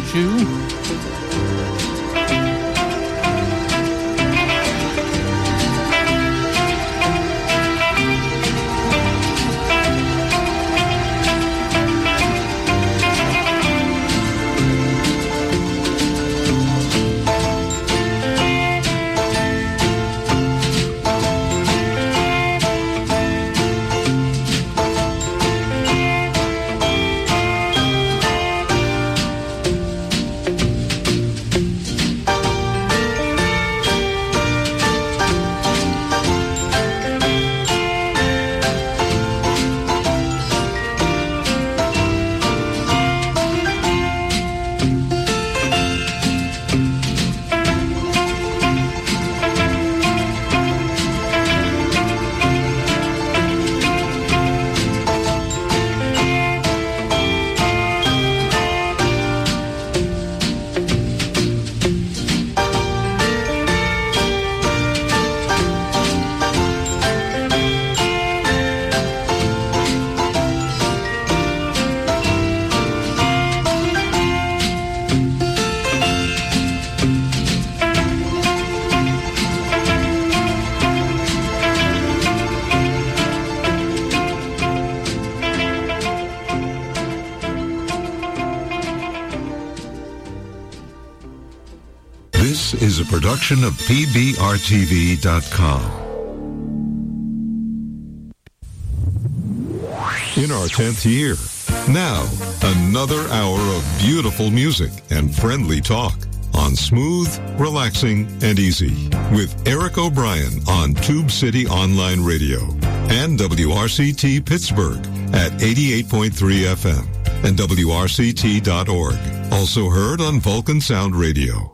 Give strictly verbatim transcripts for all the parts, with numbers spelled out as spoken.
you. This is a production of P B R T V dot com. In our tenth year, now another hour of beautiful music and friendly talk on Smooth, Relaxing, and Easy with Eric O'Brien on Tube City Online Radio and W R C T Pittsburgh at eighty-eight point three F M and W R C T dot org. Also heard on Vulcan Sound Radio.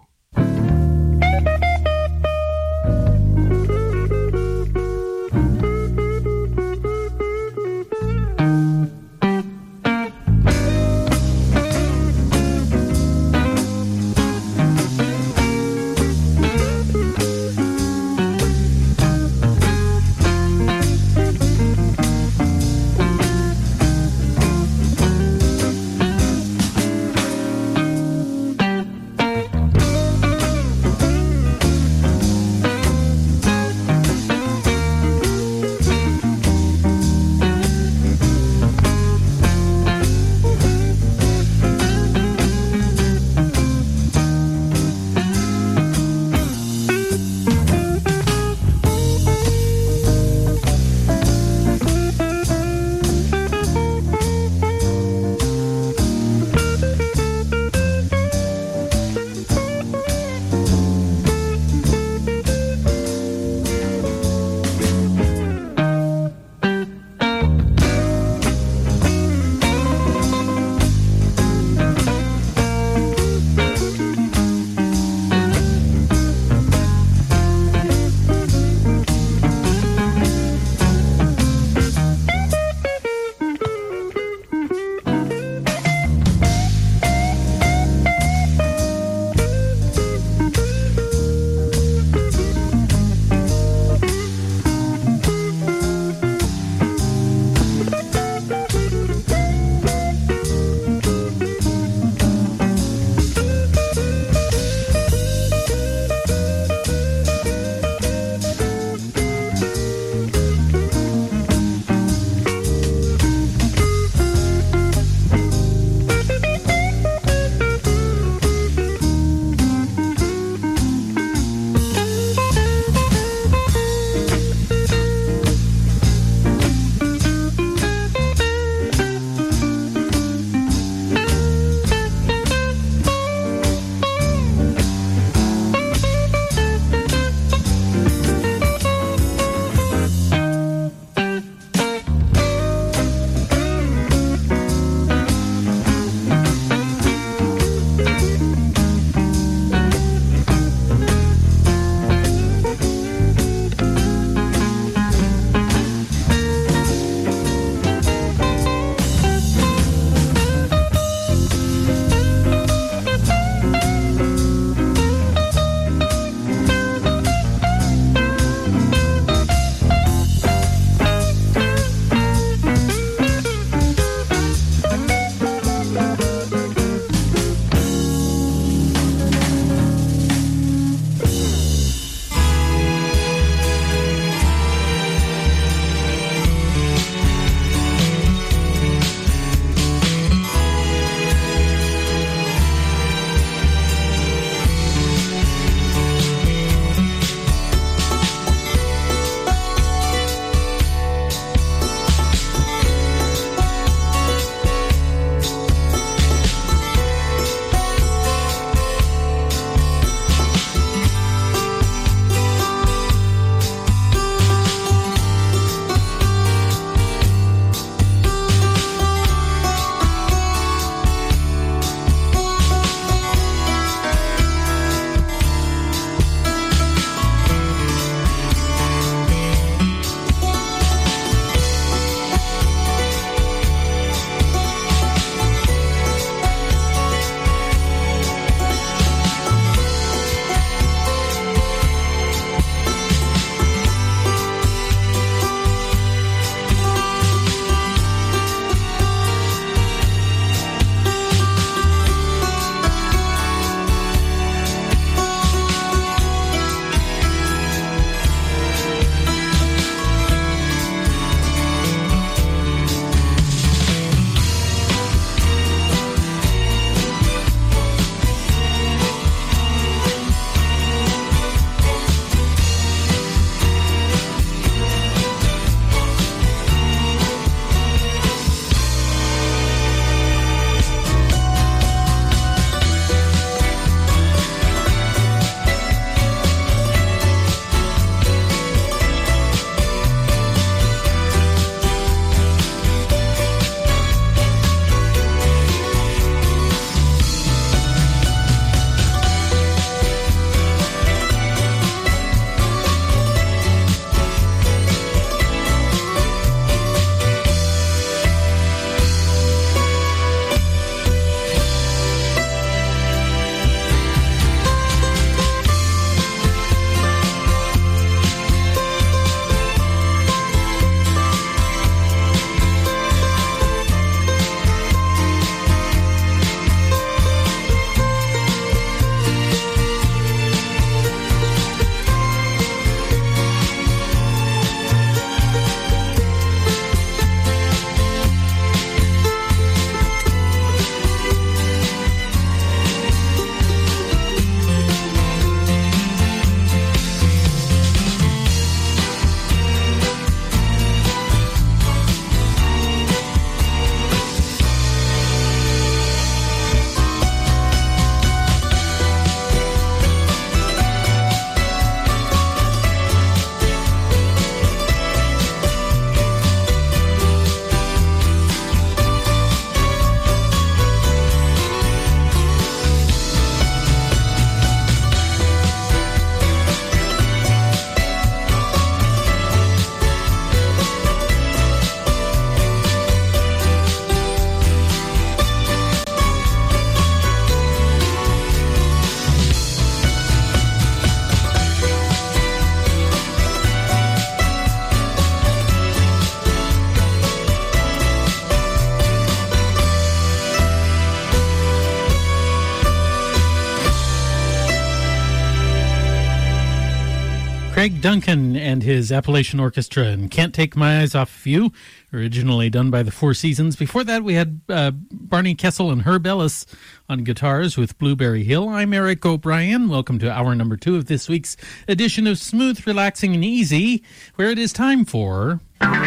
Craig Duncan and his Appalachian Orchestra and Can't Take My Eyes Off of You, originally done by the Four Seasons. Before that, we had uh, Barney Kessel and Herb Ellis on guitars with Blueberry Hill. I'm Eric O'Brien. Welcome to hour number two of this week's edition of Smooth, Relaxing, and Easy, where it is time for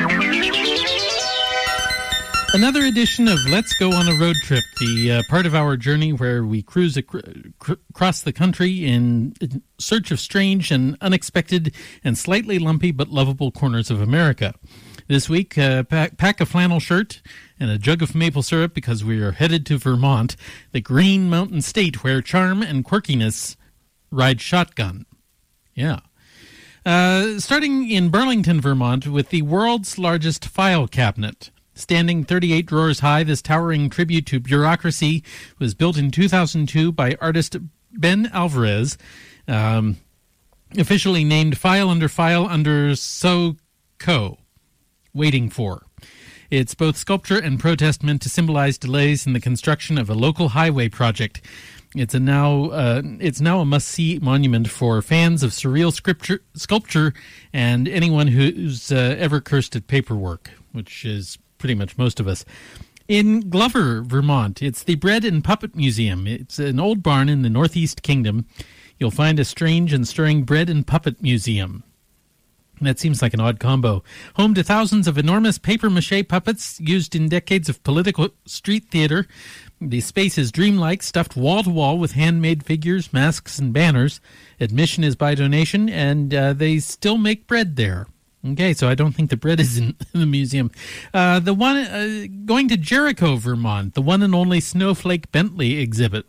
another edition of Let's Go on a Road Trip, the uh, part of our journey where we cruise ac- cr- across the country in search of strange and unexpected and slightly lumpy but lovable corners of America. This week, uh, pack, pack a flannel shirt and a jug of maple syrup because we are headed to Vermont, the Green Mountain State where charm and quirkiness ride shotgun. Yeah. Uh, starting in Burlington, Vermont, with the world's largest file cabinet. Standing thirty-eight drawers high, this towering tribute to bureaucracy was built in two thousand two by artist Ben Alvarez, um, officially named File Under File Under So Co. Waiting for. It's both sculpture and protest meant to symbolize delays in the construction of a local highway project. It's a now uh, it's now a must-see monument for fans of surreal scripture, sculpture and anyone who's uh, ever cursed at paperwork, which is pretty much most of us. In Glover, Vermont, it's the Bread and Puppet Museum. It's an old barn in the Northeast Kingdom. You'll find a strange and stirring bread and puppet museum. That seems like an odd combo. Home to thousands of enormous papier-mâché puppets used in decades of political street theater. The space is dreamlike, stuffed wall-to-wall with handmade figures, masks, and banners. Admission is by donation, and uh, they still make bread there. Okay, so I don't think the bread is in the museum. Uh, the one uh, going to Jericho, Vermont, the one and only Snowflake Bentley exhibit.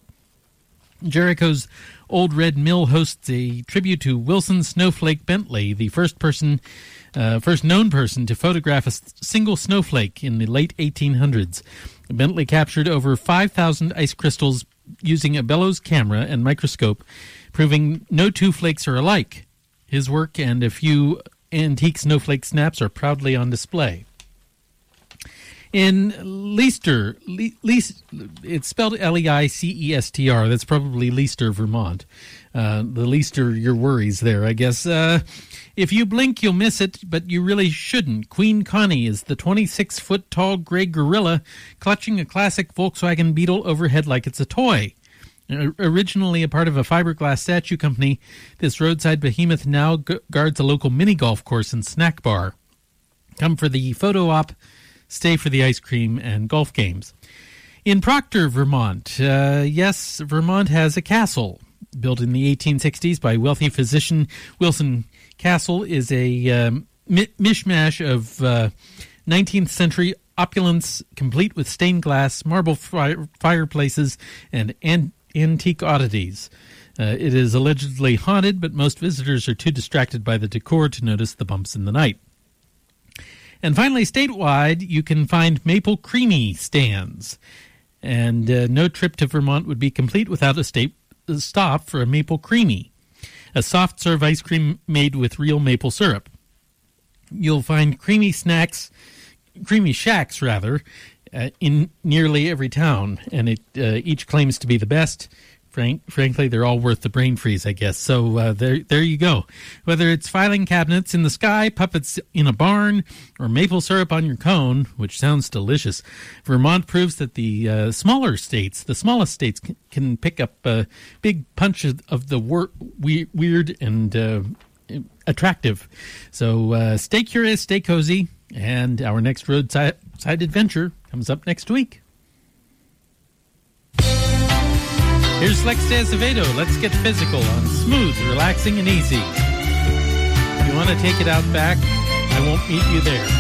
Jericho's Old Red Mill hosts a tribute to Wilson Snowflake Bentley, the first person, uh, first known person to photograph a single snowflake in the late eighteen hundreds. Bentley captured over five thousand ice crystals using a bellows camera and microscope, proving no two flakes are alike. His work and a few antique snowflake snaps are proudly on display. In Leicester, Le- Le- it's spelled L E I C E S T R. That's probably Leicester, Vermont. Uh, the Leicester, your worries there, I guess. Uh, if you blink, you'll miss it, but you really shouldn't. Queen Connie is the twenty-six foot tall gray gorilla clutching a classic Volkswagen Beetle overhead like it's a toy. Originally a part of a fiberglass statue company, this roadside behemoth now gu- guards a local mini golf course and snack bar. Come for the photo op, stay for the ice cream and golf games. In Proctor, Vermont, uh, yes, Vermont has a castle. Built in the eighteen sixties by wealthy physician Wilson Castle, is a um, mi- mishmash of uh, nineteenth century opulence, complete with stained glass, marble fire- fireplaces, and, and antique oddities. Uh, it is allegedly haunted, but most visitors are too distracted by the decor to notice the bumps in the night. And finally, statewide, you can find Maple Creamy stands. And uh, no trip to Vermont would be complete without a state a stop for a Maple Creamy, a soft-serve ice cream made with real maple syrup. You'll find creamy snacks, creamy shacks, rather, Uh, in nearly every town, and it uh, each claims to be the best. Frank, frankly, they're all worth the brain freeze, I guess. So uh, there, there you go. Whether it's filing cabinets in the sky, puppets in a barn, or maple syrup on your cone, which sounds delicious, Vermont proves that the uh, smaller states, the smallest states, can, can pick up a big punch of, of the wor- we- weird and uh, attractive. So uh, stay curious, stay cozy, and our next roadside side adventure comes up next week. Here's Lex de Azevedo. Let's get physical on Smooth, Relaxing, and Easy. If you want to take it out back, I won't meet you there.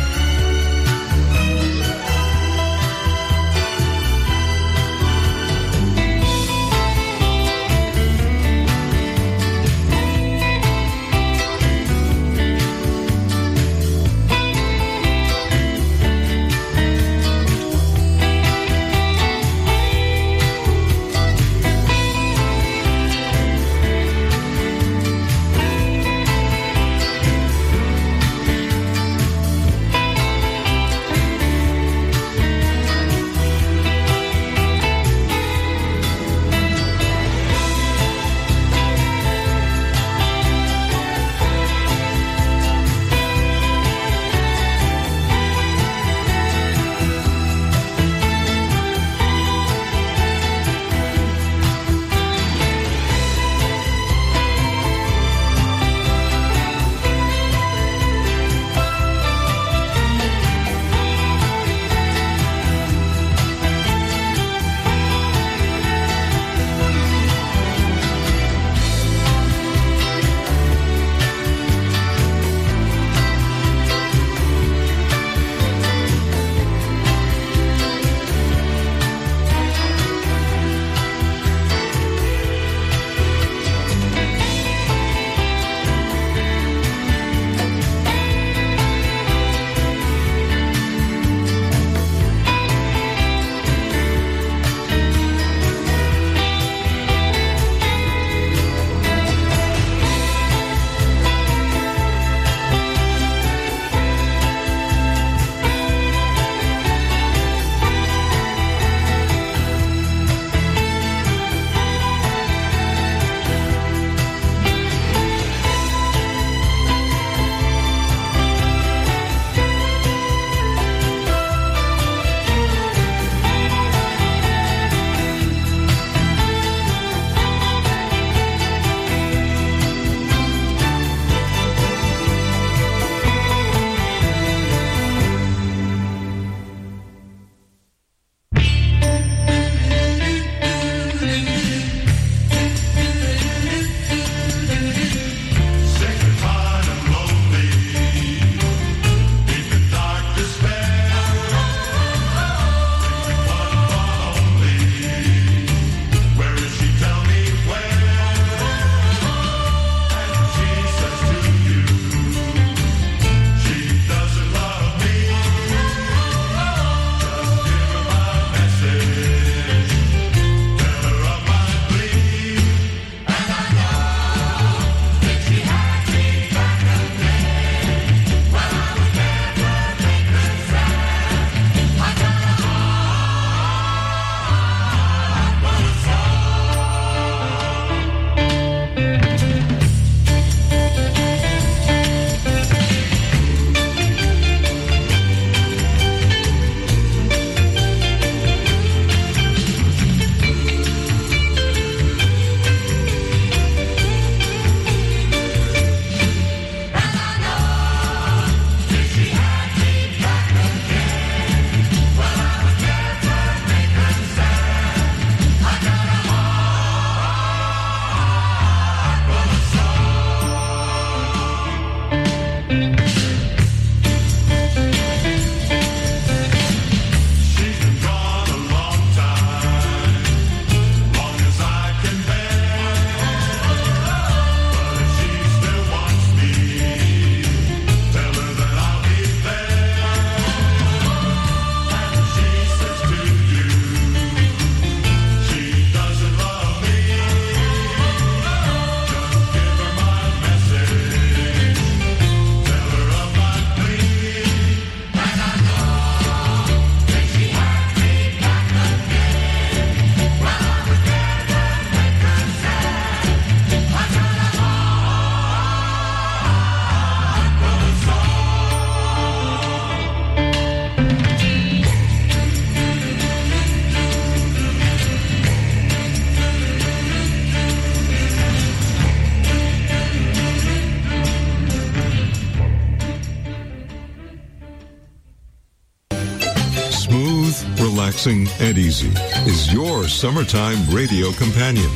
relaxing, and easy is your summertime radio companion.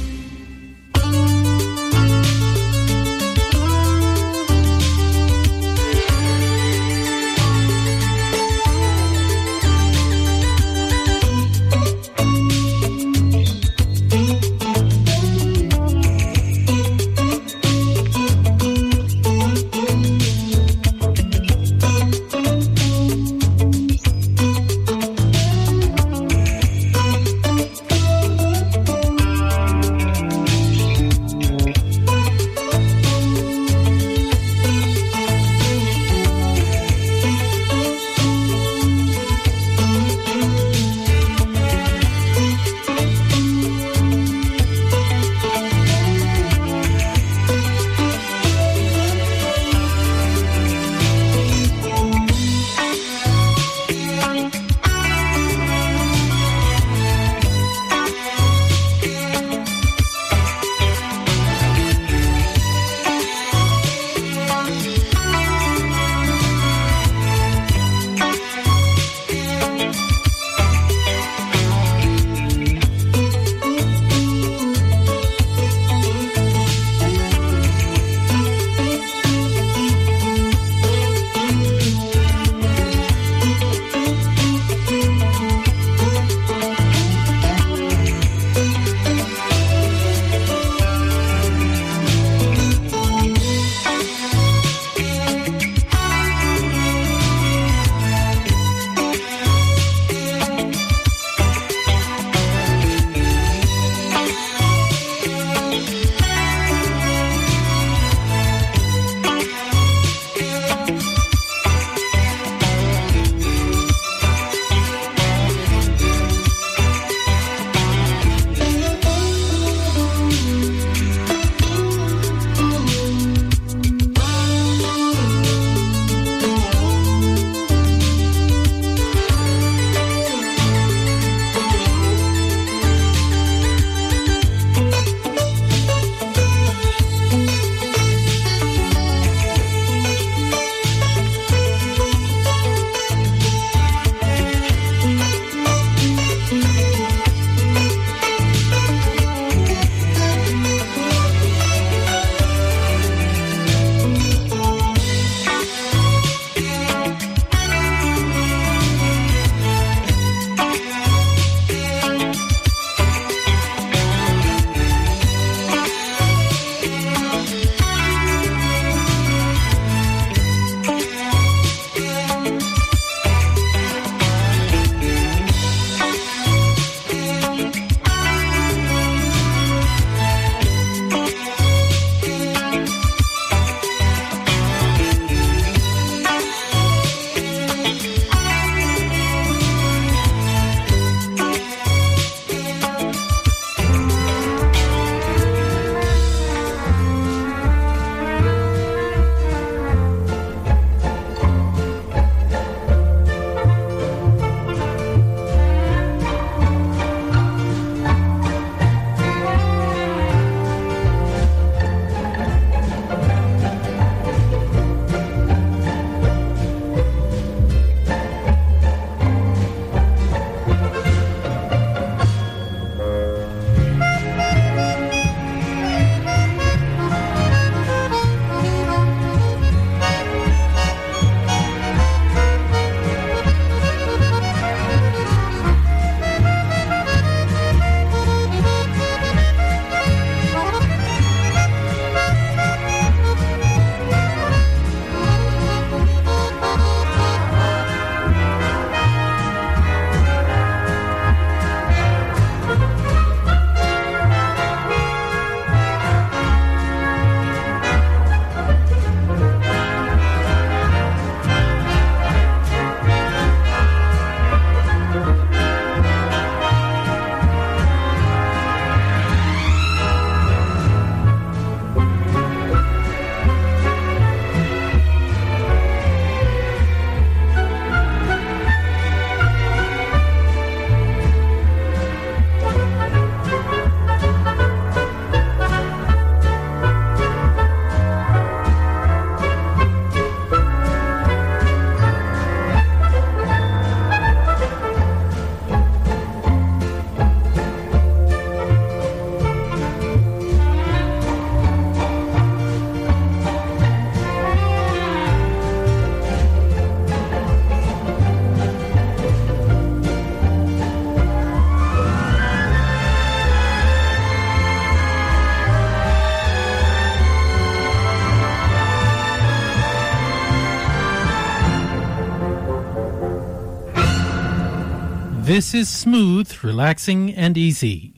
This is smooth, relaxing, and easy.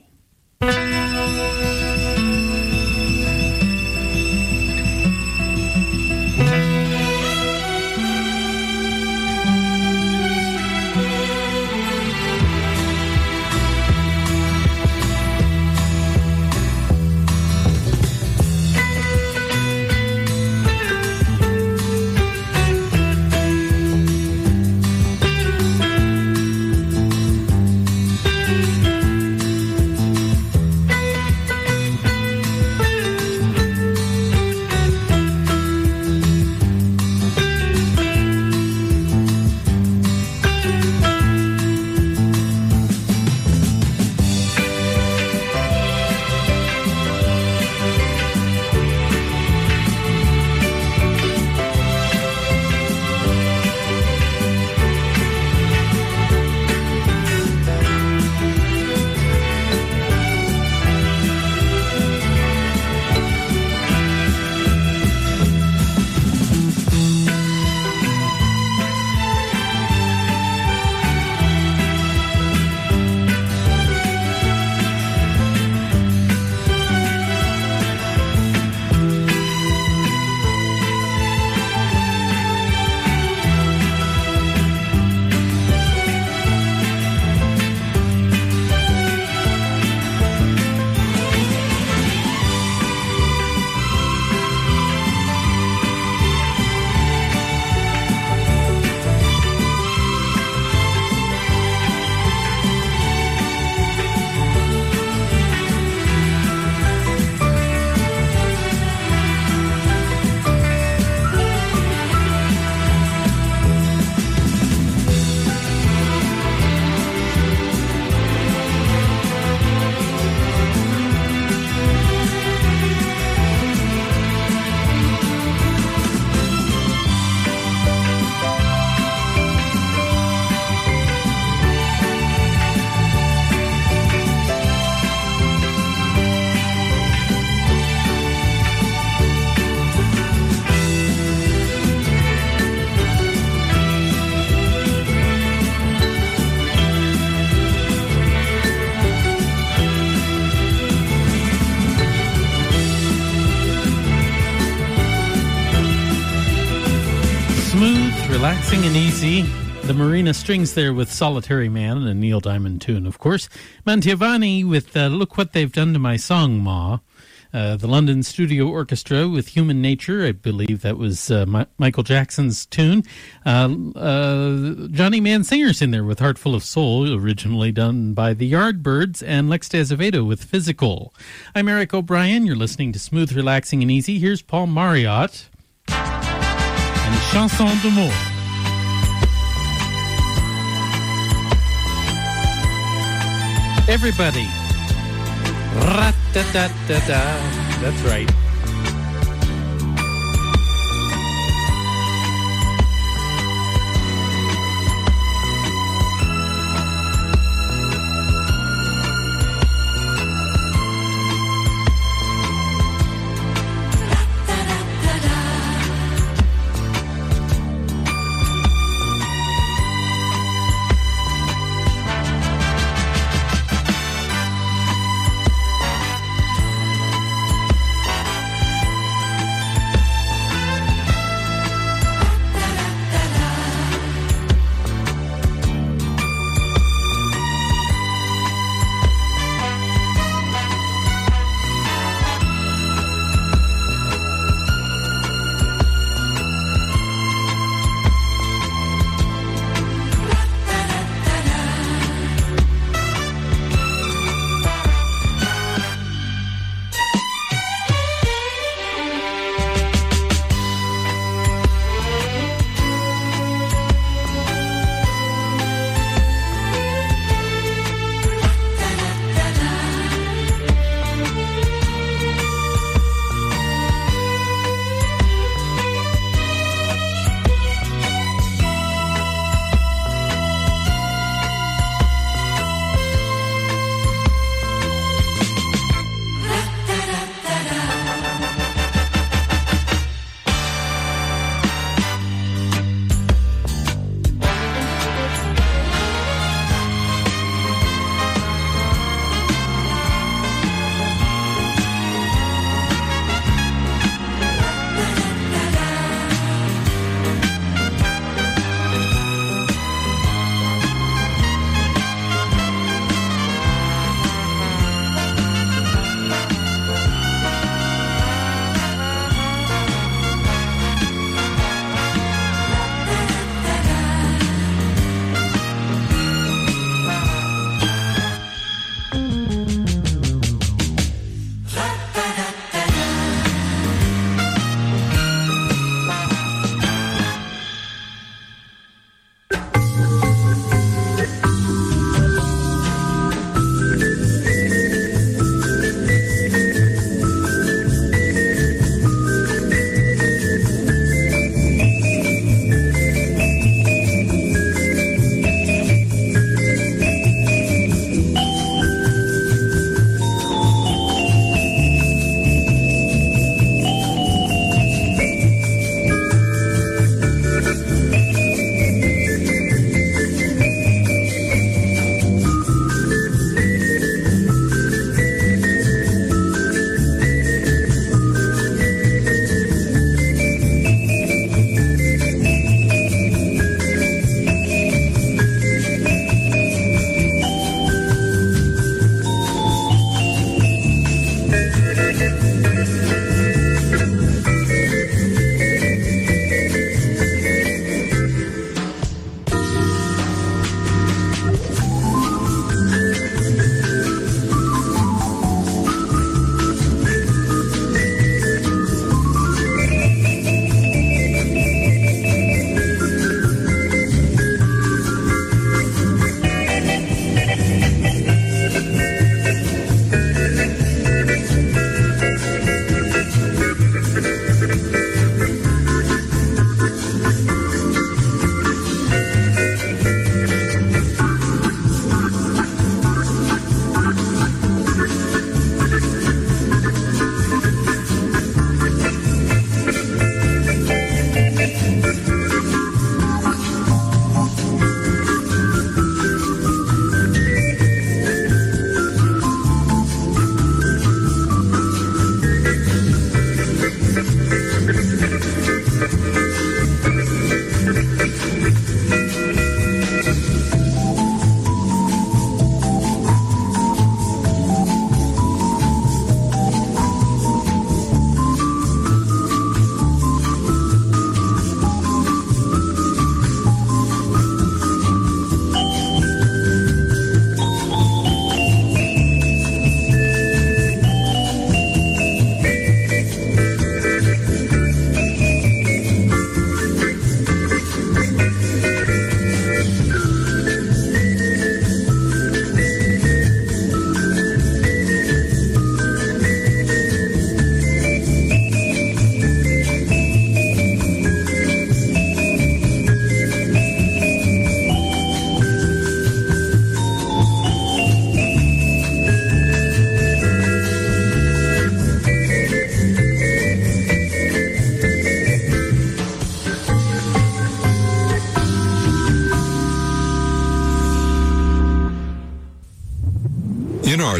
Relaxing and easy. The Marina Strings there with Solitary Man, and a Neil Diamond tune, of course. Mantiavani with uh, Look What They've Done to My Song, Ma. Uh, the London Studio Orchestra with Human Nature. I believe that was uh, My- Michael Jackson's tune. Uh, uh, Johnny Mansinger's in there with Heart Full of Soul, originally done by the Yardbirds, and Lex de Azevedo with Physical. I'm Eric O'Brien. You're listening to Smooth, Relaxing, and Easy. Here's Paul Marriott and Chanson d'amour. Everybody. Ra-da-da-da-da. That's right.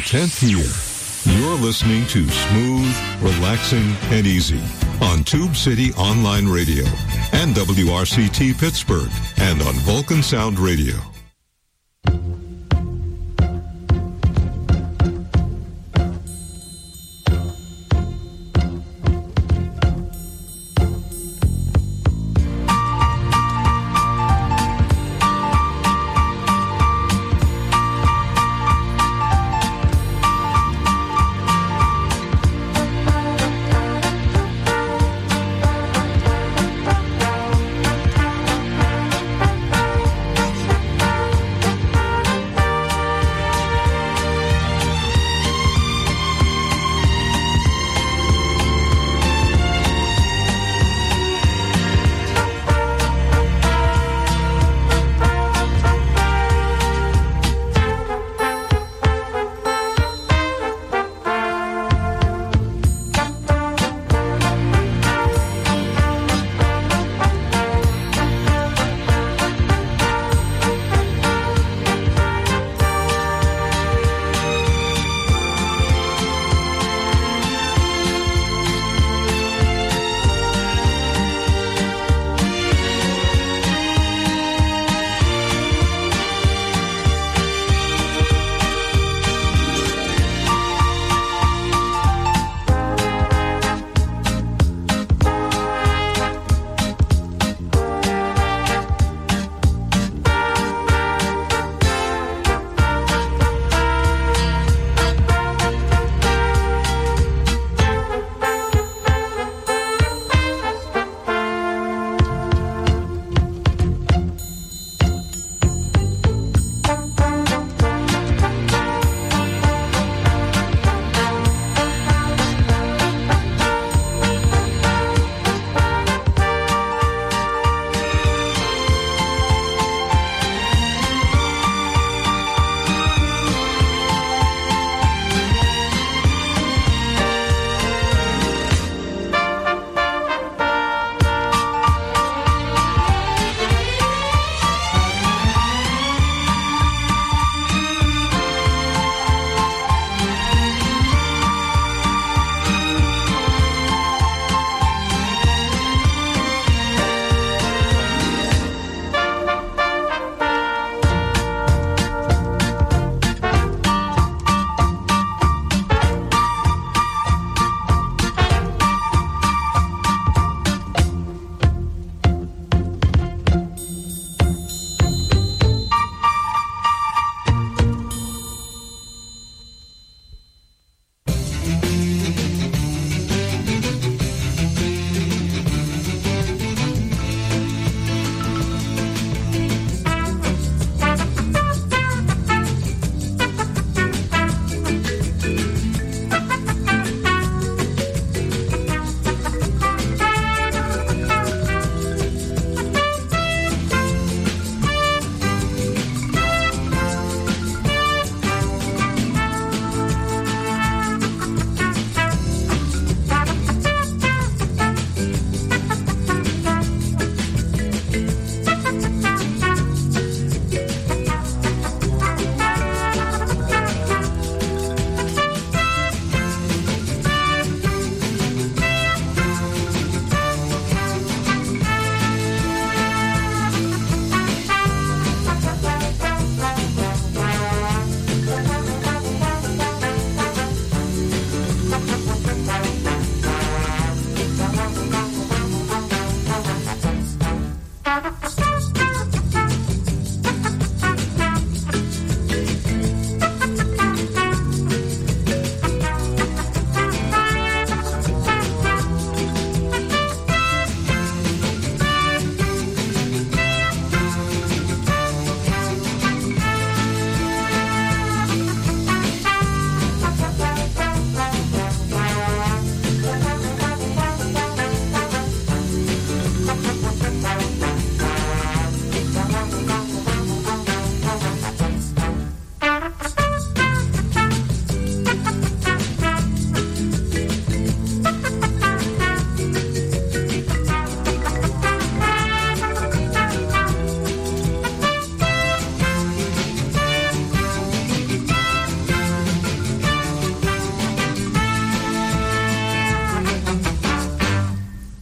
tenth year. You're listening to Smooth, Relaxing, and Easy on Tube City Online Radio and W R C T Pittsburgh and on Vulcan Sound Radio.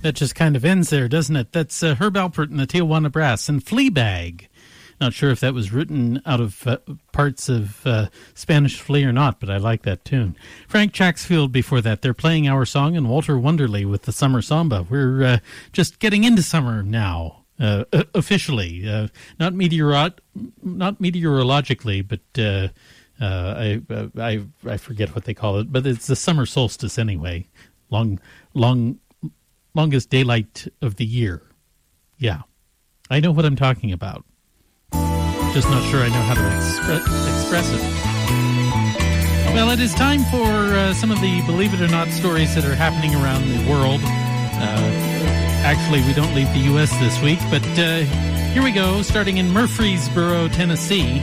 That just kind of ends there, doesn't it? That's uh, Herb Alpert and the Tijuana Brass and Fleabag. Not sure if that was written out of uh, parts of uh, Spanish Flea or not, but I like that tune. Frank Chaxfield before that. They're playing our song, and Walter Wonderly with the Summer Samba. We're uh, just getting into summer now, uh, officially. Uh, not meteoro- not meteorologically, but uh, uh, I, uh, I I forget what they call it. But it's the summer solstice anyway. Long, long, longest daylight of the year. Yeah, I know what I'm talking about. Just not sure I know how to expre- express it. Well, it is time for uh, some of the believe it or not stories that are happening around the world. Uh, actually, we don't leave the U S this week, but uh, here we go, starting in Murfreesboro, Tennessee.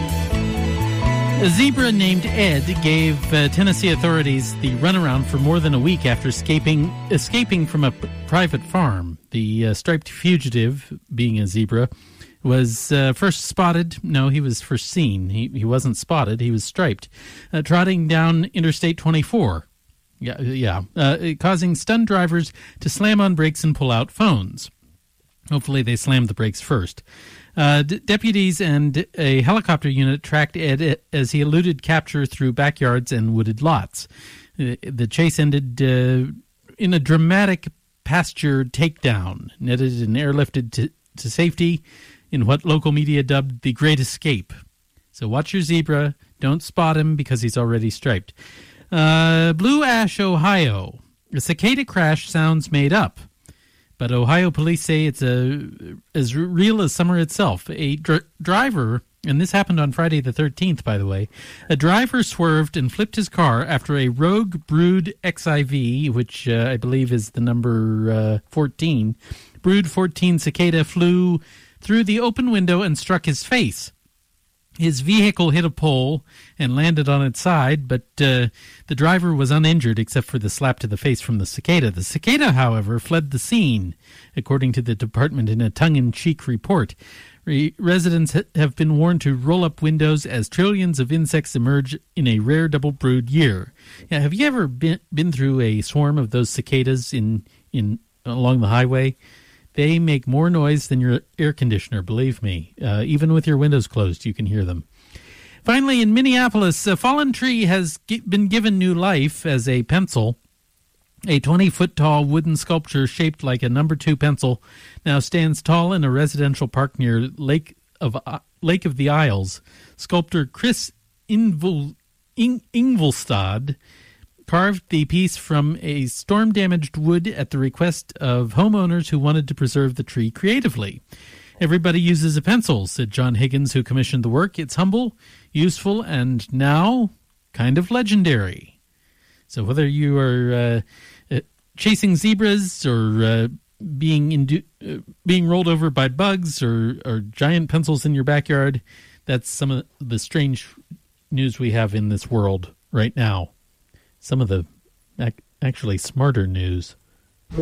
A zebra named Ed gave uh, Tennessee authorities the runaround for more than a week after escaping escaping from a p- private farm. The uh, striped fugitive, being a zebra, was uh, first spotted. No, he was first seen. He he wasn't spotted. He was striped, uh, trotting down Interstate twenty-four. Yeah, yeah, uh, causing stunned drivers to slam on brakes and pull out phones. Hopefully, they slammed the brakes first. Uh, d- deputies and a helicopter unit tracked Ed as he eluded capture through backyards and wooded lots. Uh, the chase ended uh, in a dramatic pasture takedown, netted and airlifted to, to safety in what local media dubbed the Great Escape. So watch your zebra. Don't spot him because he's already striped. Uh, Blue Ash, Ohio. A cicada crash sounds made up, but Ohio police say it's a, as real as summer itself. A dr- driver, and this happened on Friday the thirteenth, by the way, a driver swerved and flipped his car after a Rogue Brood X I V, which uh, I believe is the number uh, fourteen, Brood fourteen cicada flew through the open window and struck his face. His vehicle hit a pole and landed on its side, but uh, the driver was uninjured except for the slap to the face from the cicada. The cicada, however, fled the scene, according to the department in a tongue-in-cheek report. Re- residents ha- have been warned to roll up windows as trillions of insects emerge in a rare double brood year. Yeah, have you ever been been through a swarm of those cicadas in in along the highway? They make more noise than your air conditioner, believe me. Uh, even with your windows closed, you can hear them. Finally, in Minneapolis, a fallen tree has g- been given new life as a pencil. A twenty-foot-tall wooden sculpture shaped like a number two pencil now stands tall in a residential park near Lake of uh, Lake of the Isles. Sculptor Chris Ingvel, Ing, Ingvelstad carved the piece from a storm-damaged wood at the request of homeowners who wanted to preserve the tree creatively. Everybody uses a pencil, said John Higgins, who commissioned the work. It's humble, useful, and now kind of legendary. So whether you are uh, uh, chasing zebras or uh, being indu- uh, being rolled over by bugs or, or giant pencils in your backyard, that's some of the strange news we have in this world right now. Some of the ac- actually smarter news. Here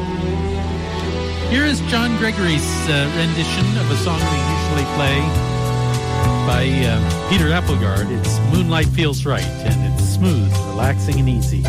is John Gregory's uh, rendition of a song we usually play by uh, Peter Appleyard. It's Moonlight Feels Right, and it's smooth, relaxing, and easy.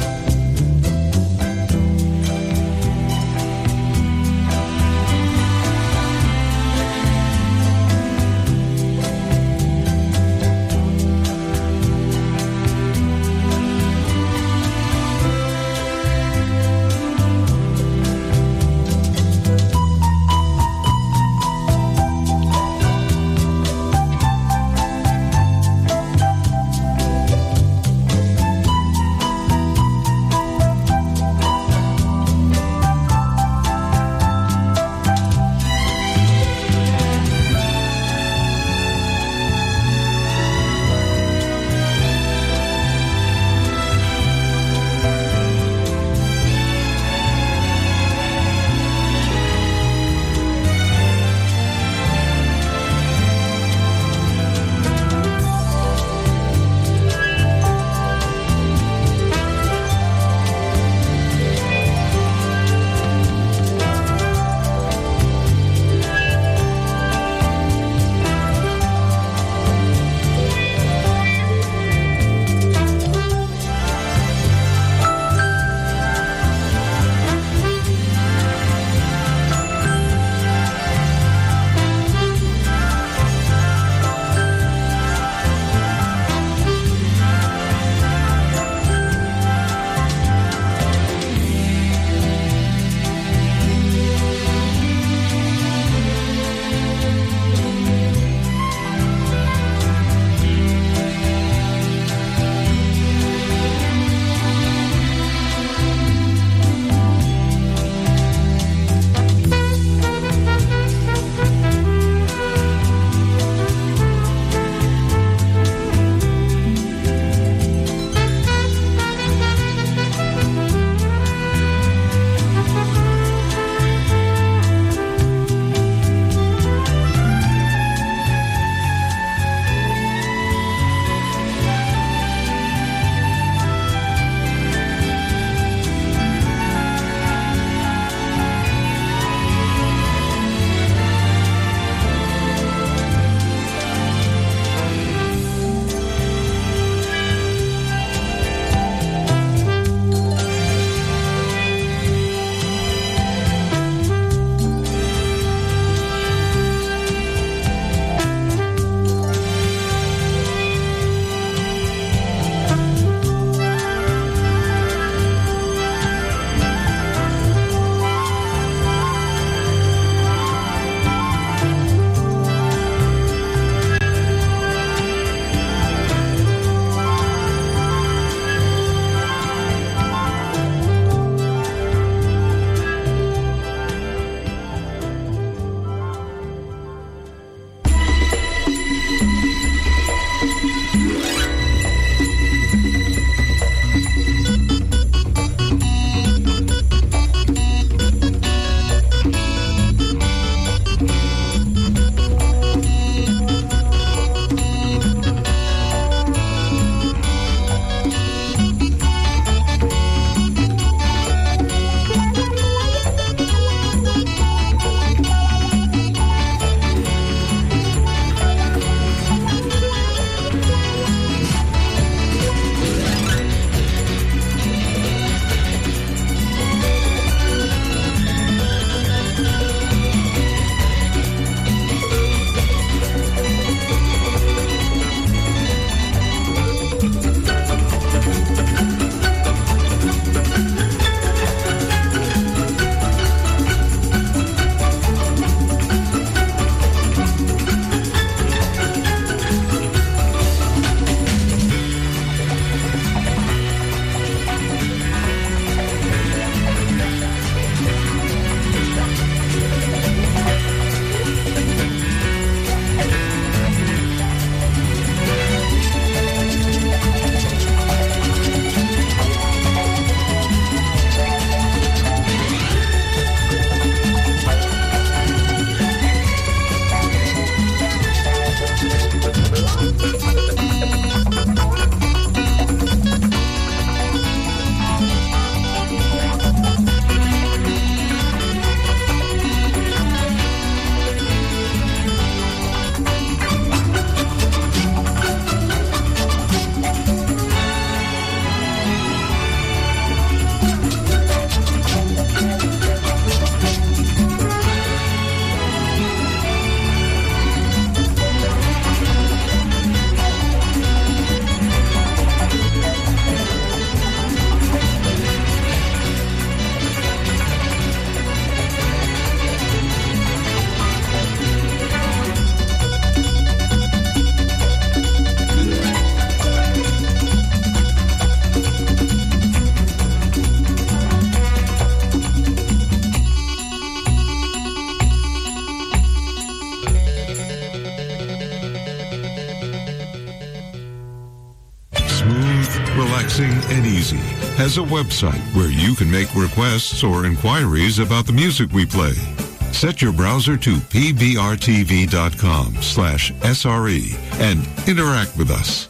has a website where you can make requests or inquiries about the music we play. Set your browser to p b r t v dot com slash S R E and interact with us.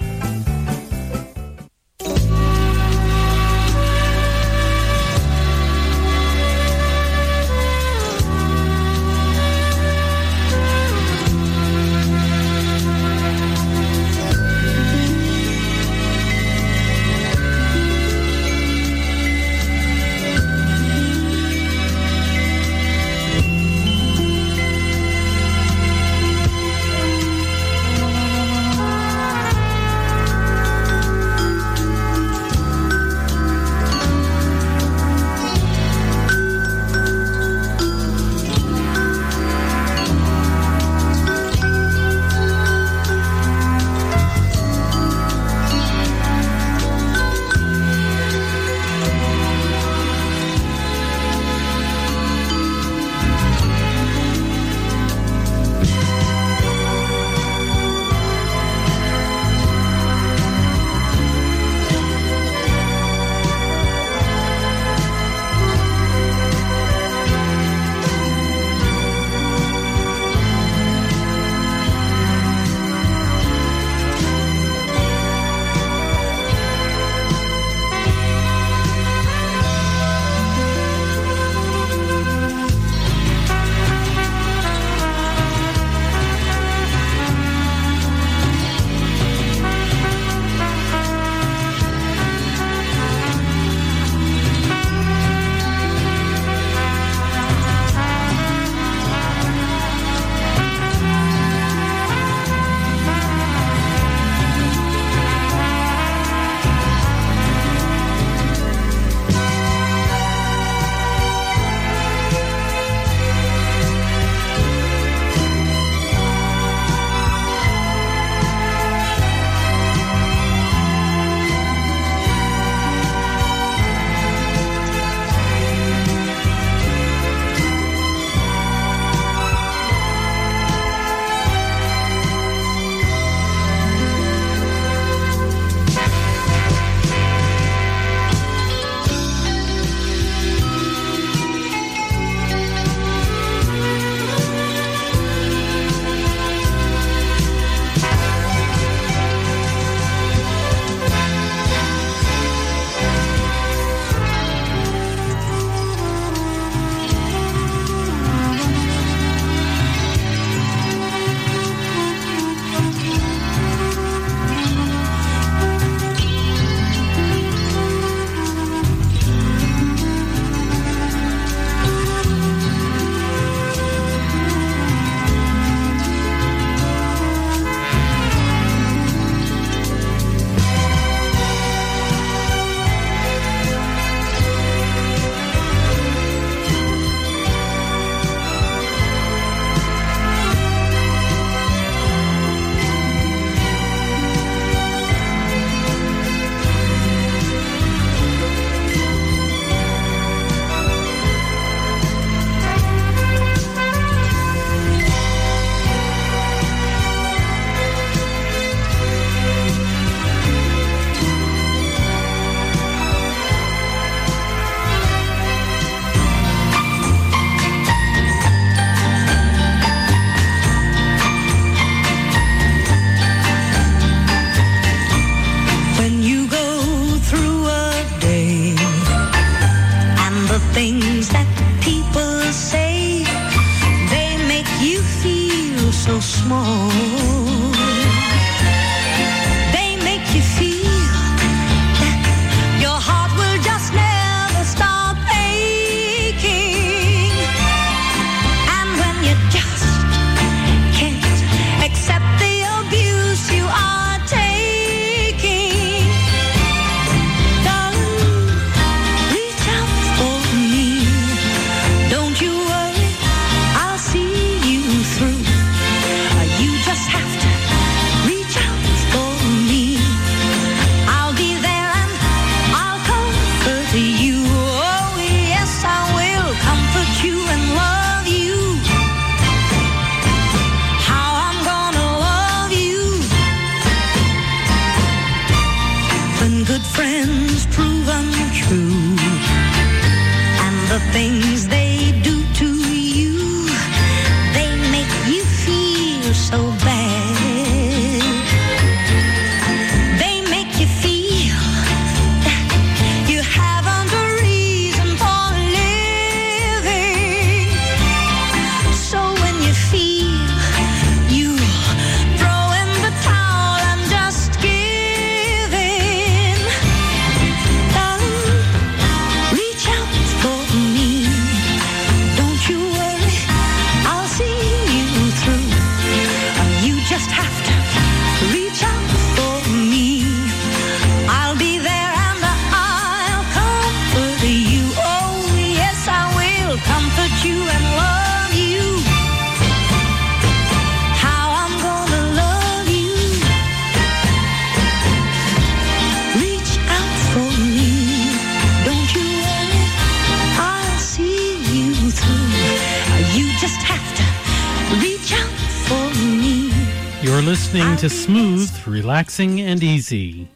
so small. They make you feel that your heart will just never stop aching. And when you just can't accept the abuse you are taking, darling, reach out for me. the things they do to you, they make you feel so bad. They make you feel that you haven't a reason for living. So when you feel you throw in the towel and just give in, darling, reach out for me. Don't you worry, I'll see you through. You just have to reach out for me. I'll be there and I'll comfort you. Oh yes, I will comfort you and love you. How I'm gonna love you. Reach out for me. Don't you worry, I'll see you through. You just have to reach out for me. You're listening to Smooth, Relaxing, and Easy.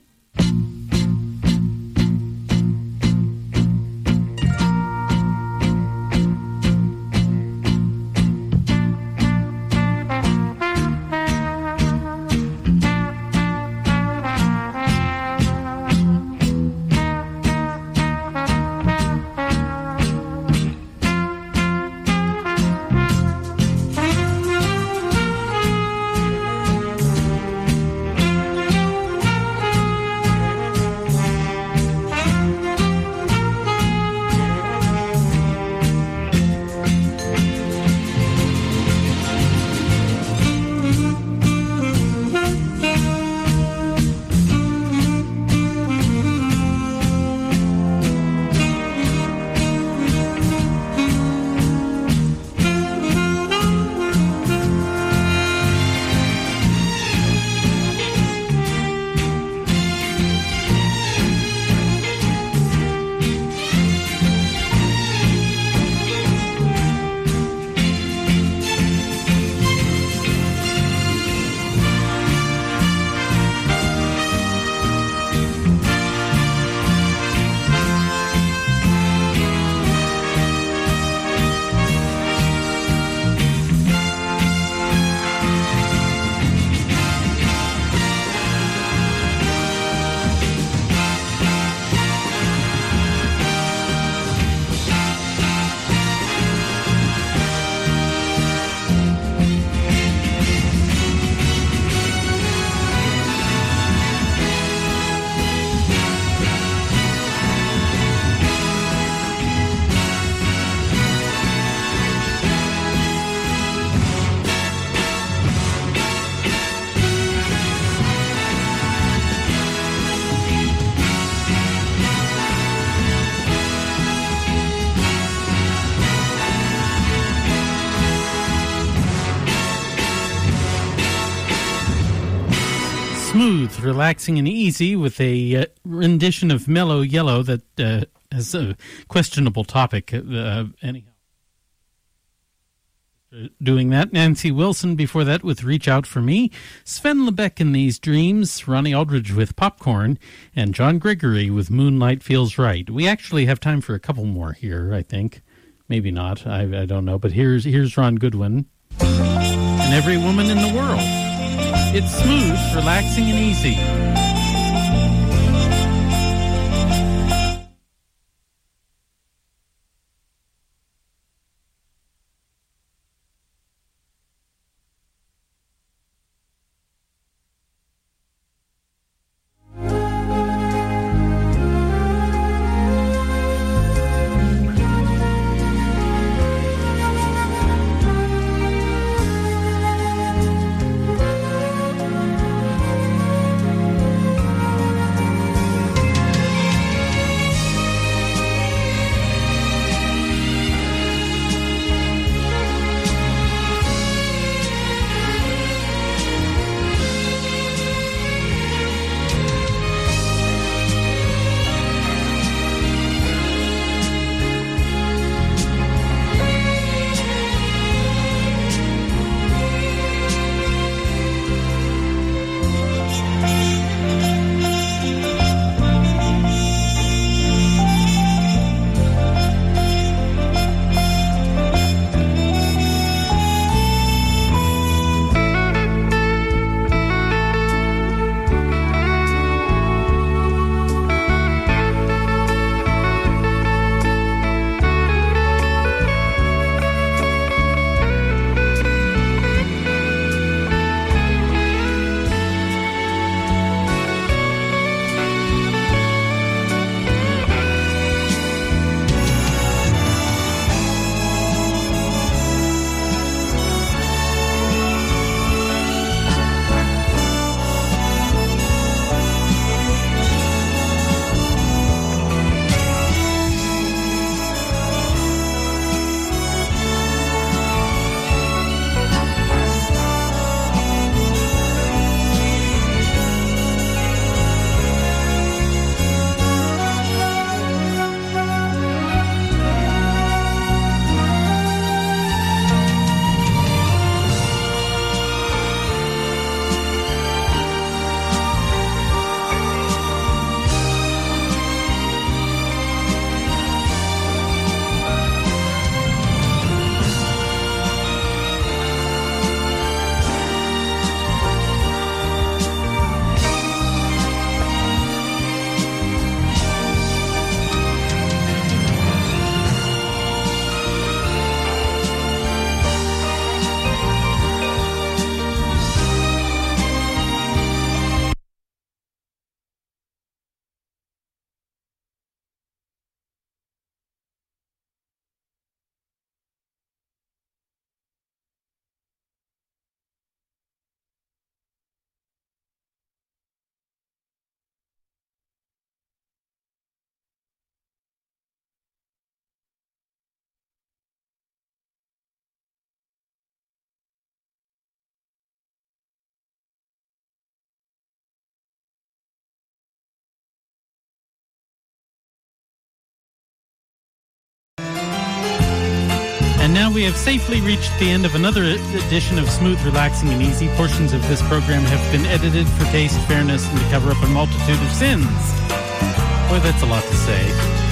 Smooth, relaxing, and easy with a uh, rendition of Mellow Yellow that uh, has a questionable topic. Uh, anyhow, doing that. Nancy Wilson before that with Reach Out For Me. Sven Lebeck in These Dreams. Ronnie Aldridge with Popcorn. And John Gregory with Moonlight Feels Right. We actually have time for a couple more here, I think. Maybe not. I, I don't know. But here's, here's Ron Goodwin. And Every Woman in the World. It's smooth, relaxing, and easy. we have safely reached the end of another edition of Smooth, Relaxing, and Easy. Portions of this program have been edited for taste, fairness, and to cover up a multitude of sins. Boy, that's a lot to say.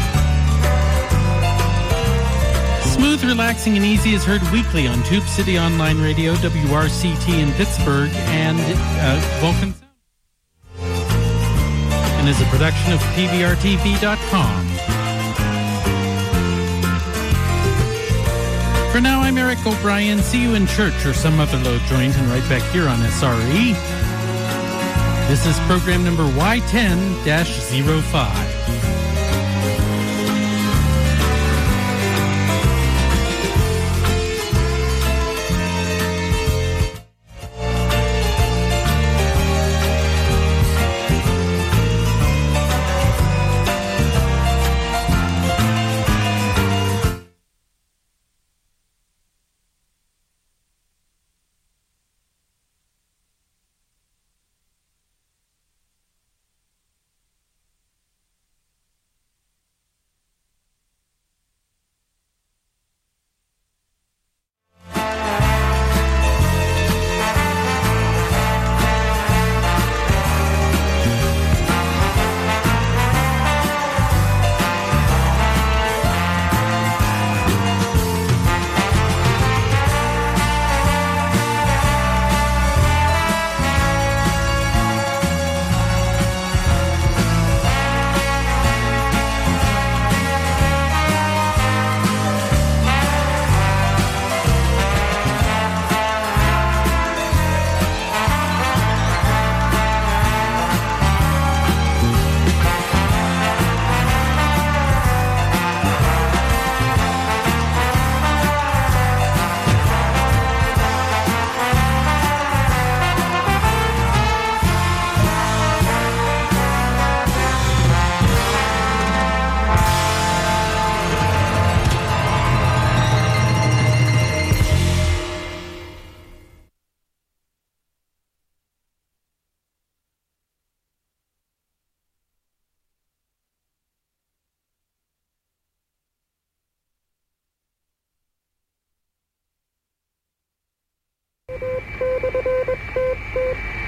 Smooth, Relaxing, and Easy is heard weekly on Tube City Online Radio, W R C T in Pittsburgh, and uh, Vulcan Sound. And is a production of P V R T V dot com. For now, I'm Eric O'Brien. See you in church or some other low joint, and right back here on S R E. This is program number Y ten dash zero five. Thank you.